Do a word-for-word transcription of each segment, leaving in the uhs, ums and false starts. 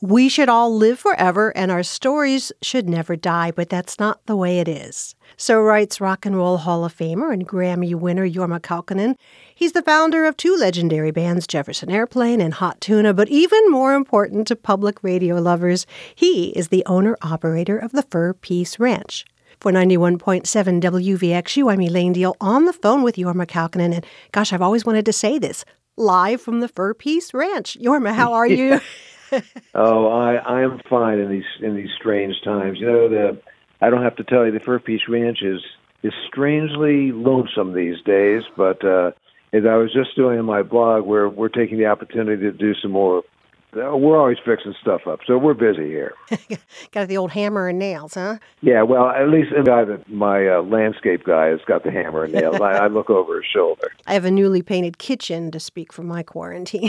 We should all live forever and our stories should never die, but that's not the way it is. So writes Rock and Roll Hall of Famer and Grammy winner Jorma Kaukonen. He's the founder of two legendary bands, Jefferson Airplane and Hot Tuna, but even more important to public radio lovers, he is the owner-operator of the Fur Peace Ranch. For ninety-one point seven W V X U, I'm Elaine Deal on the phone with Jorma Kaukonen, and gosh, I've always wanted to say this, live from the Fur Peace Ranch. Jorma, how are you? oh, I, I am fine in these in these strange times. You know, the I don't have to tell you the Fur Peace Ranch is is strangely lonesome these days. But uh, as I was just doing in my blog, we're we're taking the opportunity to do some more. Uh, we're always fixing stuff up, so we're busy here. Got the old hammer and nails, huh? Yeah, well, at least the guy that my uh, landscape guy has got the hammer and nails. I, I look over his shoulder. I have a newly painted kitchen to speak for my quarantine.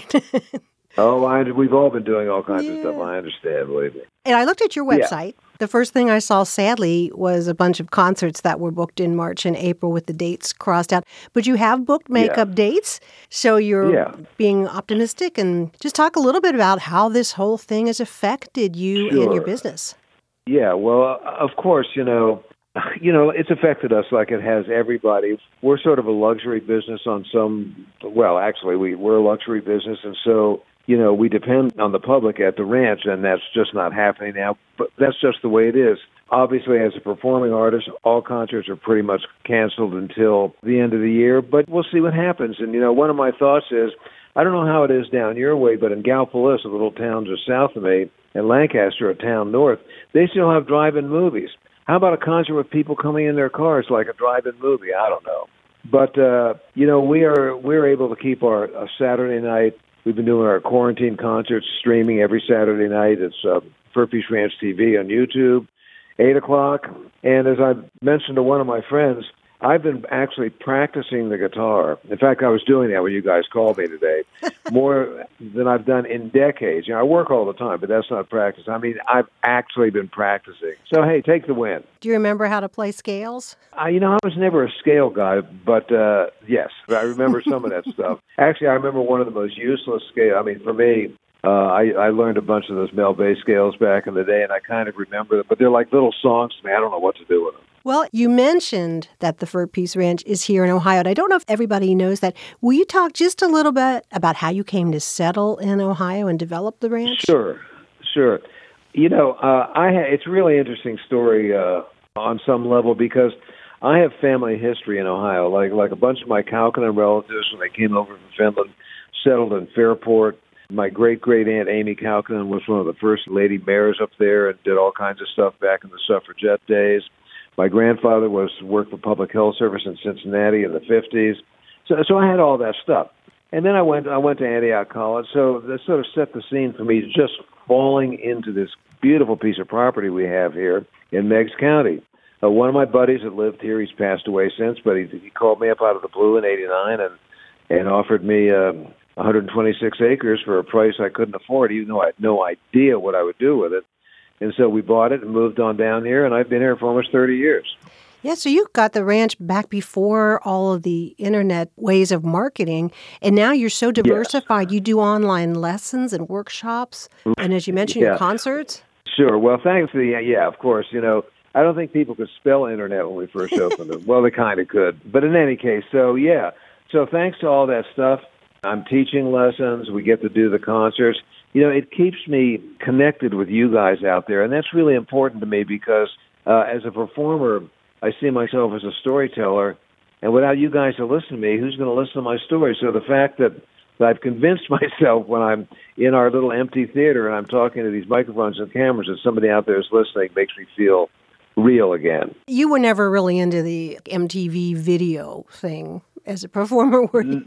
Oh, I, we've all been doing all kinds yeah. of stuff. I understand, believe me. And I looked at your website. Yeah. The first thing I saw, sadly, was a bunch of concerts that were booked in March and April with the dates crossed out. But you have booked makeup yeah. dates, so you're yeah. being optimistic. And just talk a little bit about how this whole thing has affected you sure. and your business. Yeah, well, of course, you know, you know, it's affected us like it has everybody. We're sort of a luxury business on some, well, actually, we, we're a luxury business, and so you know, we depend on the public at the ranch, and that's just not happening now. But that's just the way it is. Obviously, as a performing artist, all concerts are pretty much canceled until the end of the year, but we'll see what happens. And, you know, one of my thoughts is, I don't know how it is down your way, but in Gallipolis, a little town just south of me, and Lancaster, a town north, they still have drive-in movies. How about a concert with people coming in their cars like a drive-in movie? I don't know. But, uh, you know, we are, we're able to keep our a Saturday night. We've been doing our quarantine concerts, streaming every Saturday night. It's uh, Fur Peace Ranch T V on YouTube, eight o'clock. And as I mentioned to one of my friends, I've been actually practicing the guitar. In fact, I was doing that when you guys called me today, more than I've done in decades. You know, I work all the time, but that's not practice. I mean, I've actually been practicing. So, hey, take the win. Do you remember how to play scales? Uh, you know, I was never a scale guy, but uh, yes, I remember some of that stuff. Actually, I remember one of the most useless scales. I mean, for me, uh, I, I learned a bunch of those Mel Bay scales back in the day, and I kind of remember them, but they're like little songs to me. I don't know what to do with them. Well, you mentioned that the Fur Peace Ranch is here in Ohio, and I don't know if everybody knows that. Will you talk just a little bit about how you came to settle in Ohio and develop the ranch? Sure, sure. You know, uh, I ha- it's a really interesting story uh, on some level because I have family history in Ohio. Like like a bunch of my Kaukonen relatives, when they came over from Finland, settled in Fairport. My great-great-aunt Amy Kaukonen was one of the first lady mayors up there and did all kinds of stuff back in the suffragette days. My grandfather was worked for Public Health Service in Cincinnati in the fifties. So so I had all that stuff. And then I went I went to Antioch College. So that sort of set the scene for me just falling into this beautiful piece of property we have here in Meigs County. Uh, one of my buddies that lived here, he's passed away since, but he, he called me up out of the blue in eighty-nine and, and offered me uh, one hundred twenty-six acres for a price I couldn't afford, even though I had no idea what I would do with it. And so we bought it and moved on down here, and I've been here for almost thirty years. Yeah, so you got the ranch back before all of the internet ways of marketing, and now you're so diversified. Yes. You do online lessons and workshops, and as you mentioned, yeah. your concerts. Sure. Well, thanks to the, yeah, of course, you know, I don't think people could spell internet when we first opened it. Well, they kind of could. But in any case, so yeah. So thanks to all that stuff, I'm teaching lessons. We get to do the concerts. You know, it keeps me connected with you guys out there, and that's really important to me because uh, as a performer, I see myself as a storyteller, and without you guys to listen to me, who's going to listen to my story? So the fact that, that I've convinced myself when I'm in our little empty theater and I'm talking to these microphones and cameras that somebody out there is listening makes me feel real again. You were never really into the M T V video thing as a performer, were you?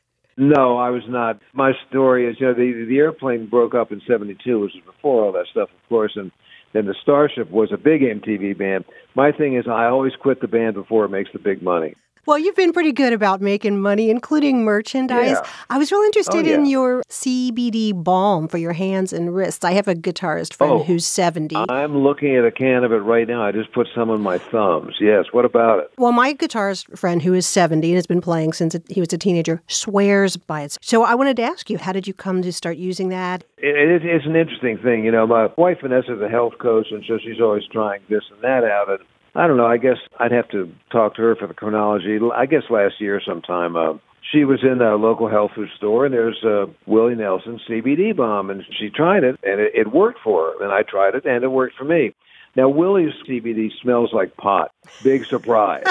No, I was not. My story is, you know, the the airplane broke up in seventy-two, which was before all that stuff, of course, and then the Starship was a big M T V band. My thing is I always quit the band before it makes the big money. Well, you've been pretty good about making money, including merchandise. Yeah. I was real interested Oh, yeah. in your C B D balm for your hands and wrists. I have a guitarist friend Oh, who's seventy. I'm looking at a can of it right now. I just put some on my thumbs. Yes. What about it? Well, my guitarist friend who is seventy and has been playing since he was a teenager swears by it. So I wanted to ask you, how did you come to start using that? It, it, it's an interesting thing. You know, my wife Vanessa is a health coach, and so she's always trying this and that out. And I don't know. I guess I'd have to talk to her for the chronology. I guess last year sometime, uh, she was in a local health food store, and there's uh, Willie Nelson C B D balm, and she tried it, and it, it worked for her. And I tried it, and it worked for me. Now, Willie's C B D smells like pot. Big surprise.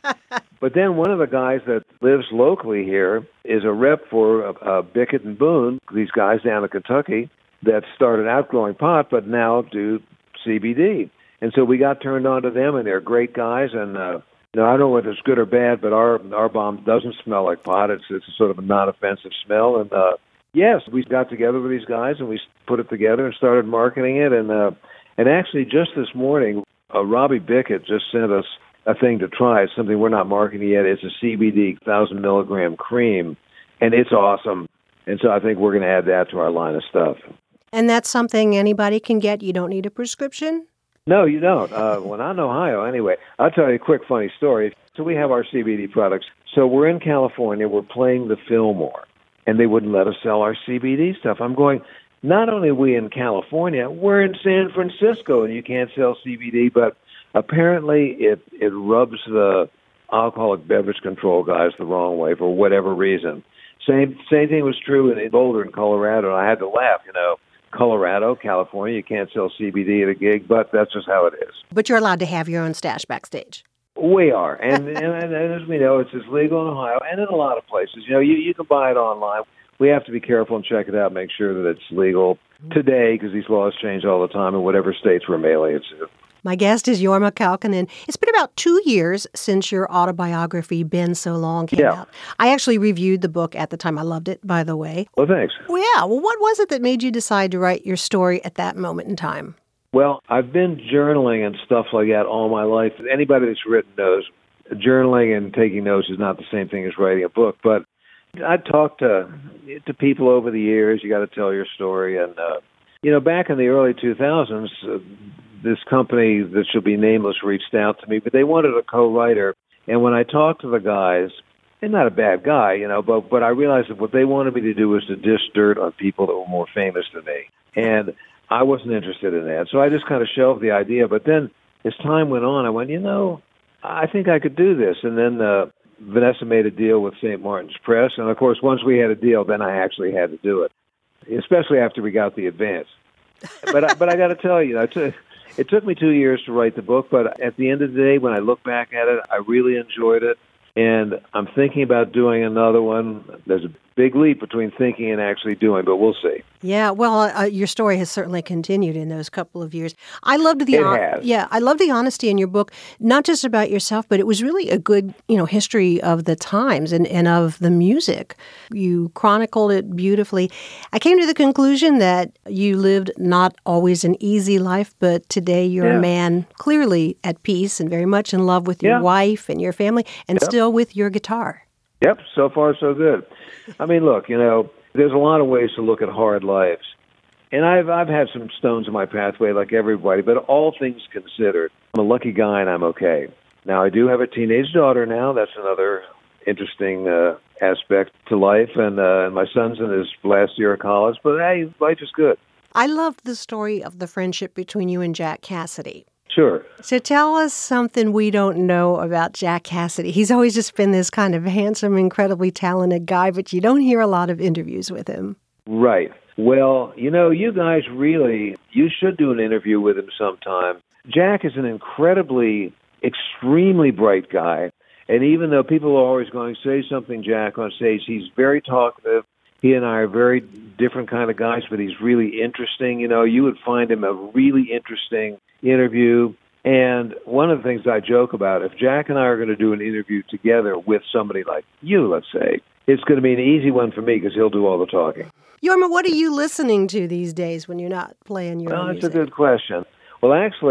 But then one of the guys that lives locally here is a rep for uh, Bickett and Boone, these guys down in Kentucky that started out growing pot, but now do C B D. And so we got turned on to them, and they're great guys. And uh, you know, I don't know whether it's good or bad, but our our balm doesn't smell like pot. It's it's sort of a non-offensive smell. And uh, yes, we got together with these guys, and we put it together and started marketing it. And uh, and actually, just this morning, uh, Robbie Bickett just sent us a thing to try. It's something we're not marketing yet. It's a C B D one thousand milligram cream, and it's awesome. And so I think we're going to add that to our line of stuff. And that's something anybody can get. You don't need a prescription? No, you don't. Uh, well, not in Ohio, anyway. I'll tell you a quick funny story. So we have our C B D products. So we're in California. We're playing the Fillmore, and they wouldn't let us sell our C B D stuff. I'm going, not only are we in California, we're in San Francisco, and you can't sell C B D, but apparently it, it rubs the alcoholic beverage control guys the wrong way for whatever reason. Same same thing was true in Boulder, in Colorado, and I had to laugh, you know. Colorado, California, you can't sell C B D at a gig, but that's just how it is. But you're allowed to have your own stash backstage. We are. And, and, and as we know, it's as legal in Ohio and in a lot of places. You know, you, you can buy it online. We have to be careful and check it out, make sure that it's legal today, because these laws change all the time in whatever states we're mailing it to. My guest is Jorma Kaukonen. It's been about two years since your autobiography, Been So Long, came Yeah. out. I actually reviewed the book at the time. I loved it, by the way. Well, thanks. Well, yeah. Well, what was it that made you decide to write your story at that moment in time? Well, I've been journaling and stuff like that all my life. Anybody that's written knows journaling and taking notes is not the same thing as writing a book. But I talked to to people over the years. You got to tell your story. And, uh, you know, back in the early two thousands, uh, this company that shall be nameless reached out to me, but they wanted a co-writer. And when I talked to the guys, and not a bad guy, you know, but, but I realized that what they wanted me to do was to dish dirt on people that were more famous than me. And I wasn't interested in that. So I just kind of shelved the idea. But then as time went on, I went, you know, I think I could do this. And then uh, Vanessa made a deal with Saint Martin's Press. And, of course, once we had a deal, then I actually had to do it, especially after we got the advance. But I, but I got to tell you, it's a, it took me two years to write the book, but at the end of the day, when I look back at it, I really enjoyed it. And I'm thinking about doing another one. There's a big leap between thinking and actually doing, but we'll see. Yeah, well, uh, your story has certainly continued in those couple of years. I loved the It hon- has. Yeah, I love the honesty in your book, not just about yourself, but it was really a good, you know, history of the times and, and of the music. You chronicled it beautifully. I came to the conclusion that you lived not always an easy life, but today you're Yeah. a man clearly at peace and very much in love with your Yeah. wife and your family and Yep. still with your guitar. Yep, so far so good. I mean, look, you know, there's a lot of ways to look at hard lives. And I've I've had some stones in my pathway like everybody, but all things considered, I'm a lucky guy and I'm okay. Now, I do have a teenage daughter now. That's another interesting uh, aspect to life. And, uh, and my son's in his last year of college. But, hey, life is good. I loved the story of the friendship between you and Jack Cassidy. Sure. So tell us something we don't know about Jack Cassidy. He's always just been this kind of handsome, incredibly talented guy, but you don't hear a lot of interviews with him. Right. Well, you know, you guys really, you should do an interview with him sometime. Jack is an incredibly, extremely bright guy. And even though people are always going, say something, Jack, on stage, he's very talkative. He and I are very different kind of guys, but he's really interesting. You know, you would find him a really interesting interview. And one of the things I joke about, if Jack and I are going to do an interview together with somebody like you, let's say, it's going to be an easy one for me because he'll do all the talking. Jorma, what are you listening to these days when you're not playing your Well, own that's music? a good question. Well, actually,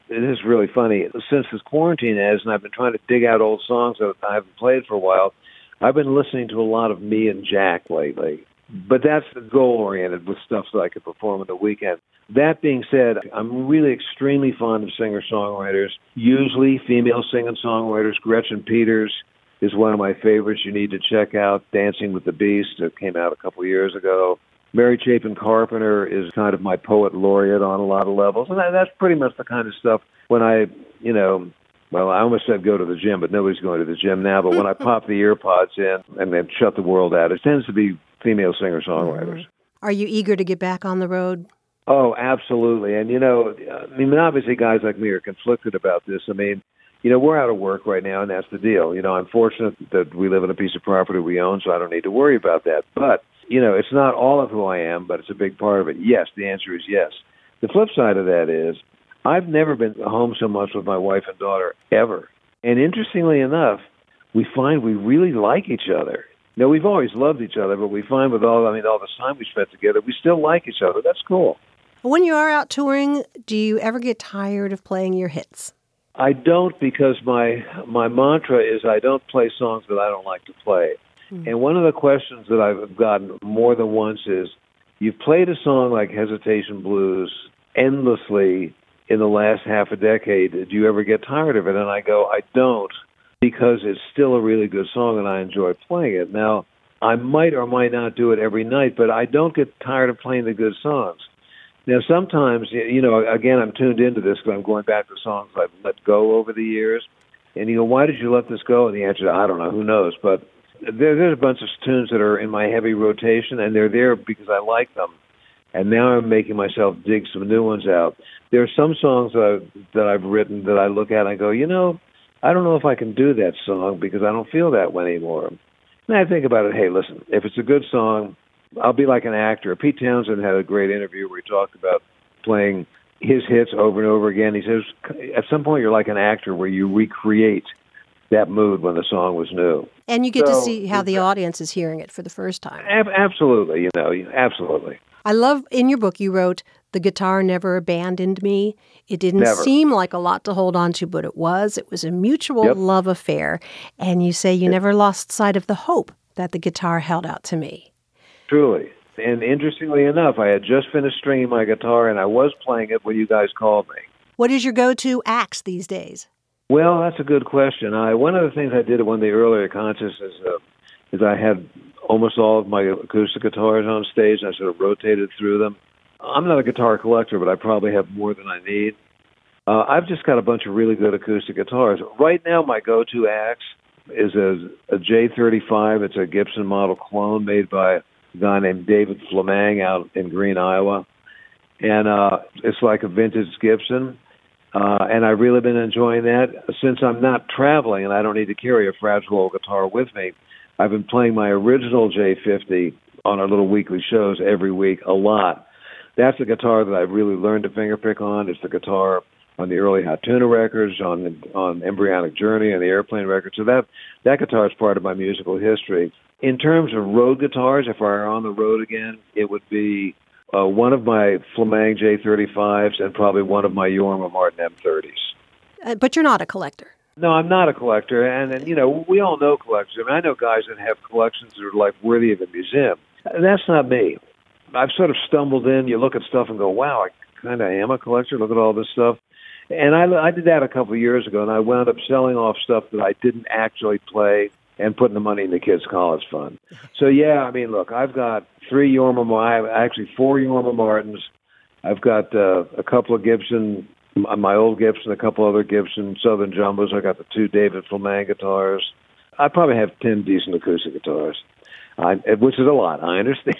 it is really funny. Since this quarantine has, and I've been trying to dig out old songs that I haven't played for a while, I've been listening to a lot of Me and Jack lately. But that's goal-oriented with stuff that I could perform on the weekend. That being said, I'm really extremely fond of singer-songwriters, usually female singer-songwriters. Gretchen Peters is one of my favorites. You need to check out Dancing with the Beast. It came out a couple of years ago. Mary Chapin Carpenter is kind of my poet laureate on a lot of levels. And that's pretty much the kind of stuff when I, you know, well, I almost said go to the gym, but nobody's going to the gym now. But when I pop the ear pods in and then shut the world out, it tends to be female singer-songwriters. Are you eager to get back on the road? Oh, absolutely. And, you know, I mean, obviously guys like me are conflicted about this. I mean, you know, we're out of work right now, and that's the deal. You know, I'm fortunate that we live on a piece of property we own, so I don't need to worry about that. But, you know, it's not all of who I am, but it's a big part of it. Yes, the answer is yes. The flip side of that is I've never been home so much with my wife and daughter ever. And interestingly enough, we find we really like each other. Now, we've always loved each other, but we find with all, I mean, all the time we spent together, we still like each other. That's cool. When you are out touring, do you ever get tired of playing your hits? I don't, because my my mantra is I don't play songs that I don't like to play. Mm. And one of the questions that I've gotten more than once is, you've played a song like Hesitation Blues endlessly in the last half a decade. Did you ever get tired of it? And I go, I don't, because it's still a really good song and I enjoy playing it. Now, I might or might not do it every night, but I don't get tired of playing the good songs. Now, sometimes, you know, again, I'm tuned into this because I'm going back to songs I've let go over the years. And you go, why did you let this go? And the answer is, I don't know, who knows? But there, there's a bunch of tunes that are in my heavy rotation, and they're there because I like them. And now I'm making myself dig some new ones out. There are some songs that I've, that I've written that I look at and I go, you know, I don't know if I can do that song because I don't feel that way anymore. And I think about it, hey, listen, if it's a good song, I'll be like an actor. Pete Townsend had a great interview where he talked about playing his hits over and over again. He says, at some point you're like an actor where you recreate that mood when the song was new. And you get so, to see how the audience is hearing it for the first time. Ab- absolutely, you know, absolutely. I love, in your book you wrote, the guitar never abandoned me. It didn't never. seem like a lot to hold on to, but it was. It was a mutual yep. love affair. And you say you it, never lost sight of the hope that the guitar held out to me. Truly. And interestingly enough, I had just finished stringing my guitar, and I was playing it when you guys called me. What is your go-to axe these days? Well, that's a good question. I, one of the things I did at one of the earlier concerts is, uh, is I had almost all of my acoustic guitars on stage, and I sort of rotated through them. I'm not a guitar collector, but I probably have more than I need. Uh, I've just got a bunch of really good acoustic guitars. Right now, my go-to axe is a, a J thirty-five. It's a Gibson model clone made by a guy named David Flemang out in Green, Iowa. And uh, it's like a vintage Gibson. Uh, and I've really been enjoying that. Since I'm not traveling and I don't need to carry a fragile old guitar with me, I've been playing my original J fifty on our little weekly shows every week a lot. That's the guitar that I've really learned to fingerpick on. It's the guitar on the early Hot Tuna records, on on Embryonic Journey, and the Airplane records. So that, that guitar is part of my musical history. In terms of road guitars, if I were on the road again, it would be uh, one of my Flemang J thirty-fives and probably one of my Jorma Martin M thirties. Uh, but you're not a collector. No, I'm not a collector. And, and, you know, we all know collectors. I mean, I know guys that have collections that are, like, worthy of a museum. That's not me. I've sort of stumbled in. You look at stuff and go, wow, I kind of am a collector. Look at all this stuff. And I, I did that a couple of years ago, and I wound up selling off stuff that I didn't actually play and putting the money in the kids' college fund. So, yeah, I mean, look, I've got three Jorma, actually four Jorma Martins. I've got uh, a couple of Gibson, my old Gibson, a couple other Gibson Southern Jumbos. I got the two David Flemang guitars. I probably have ten decent acoustic guitars, I, which is a lot, I understand.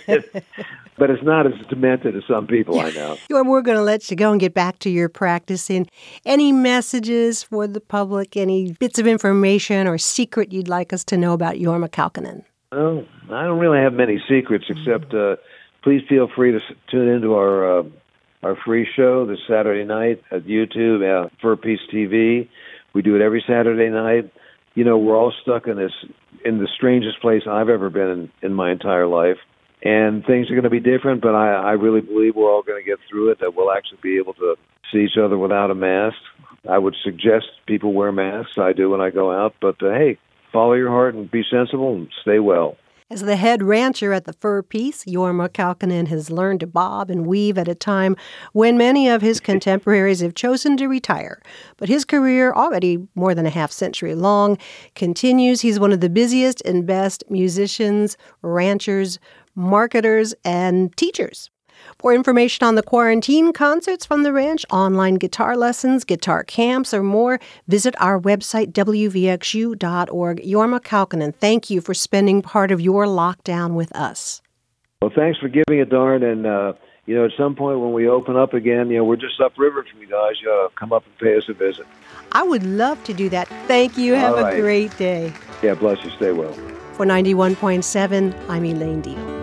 But it's not as demented as some people I know. We're going to let you go and get back to your practicing. Any messages for the public, any bits of information or secret you'd like us to know about Jorma Kaukonen? Well, I don't really have many secrets except uh, please feel free to tune into our uh, our free show this Saturday night at YouTube, uh, Fur Peace T V. We do it every Saturday night. You know, we're all stuck in this, in the strangest place I've ever been in, in my entire life. and things are going to be different, but I, I really believe we're all going to get through it, that we'll actually be able to see each other without a mask. I would suggest people wear masks. I do when I go out, but uh, hey, follow your heart and be sensible and stay well. As the head rancher at the Fur Peace, Jorma Kaukonen has learned to bob and weave at a time when many of his contemporaries have chosen to retire. But his career, already more than a half century long, continues. He's one of the busiest and best musicians, ranchers, marketers, and teachers. For information on the quarantine concerts from the ranch, online guitar lessons, guitar camps, or more, visit our website, w v x u dot org. Jorma Kaukonen, thank you for spending part of your lockdown with us. Well, thanks for giving it, Darn. And, uh, you know, at some point when we open up again, you know, we're just upriver from you guys. You uh, come up and pay us a visit. I would love to do that. Thank you. Have All right. a great day. Yeah, bless you. Stay well. For ninety-one point seven, I'm Elaine Deal.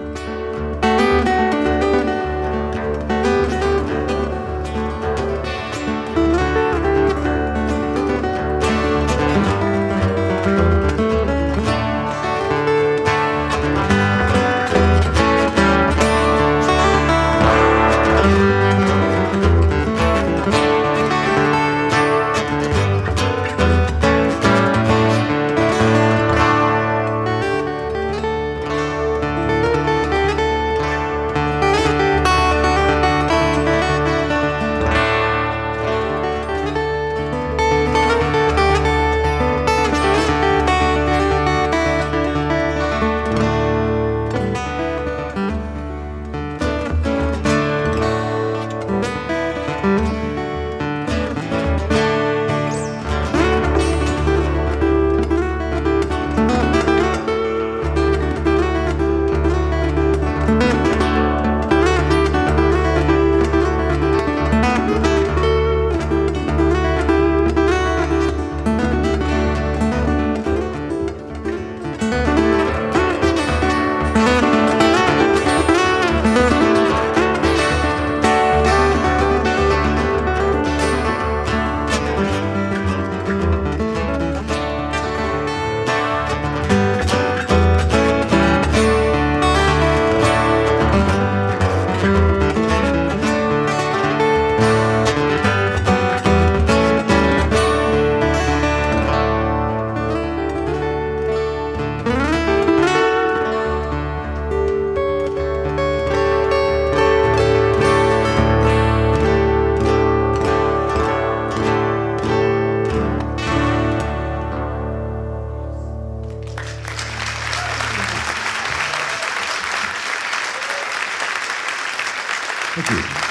Thank you.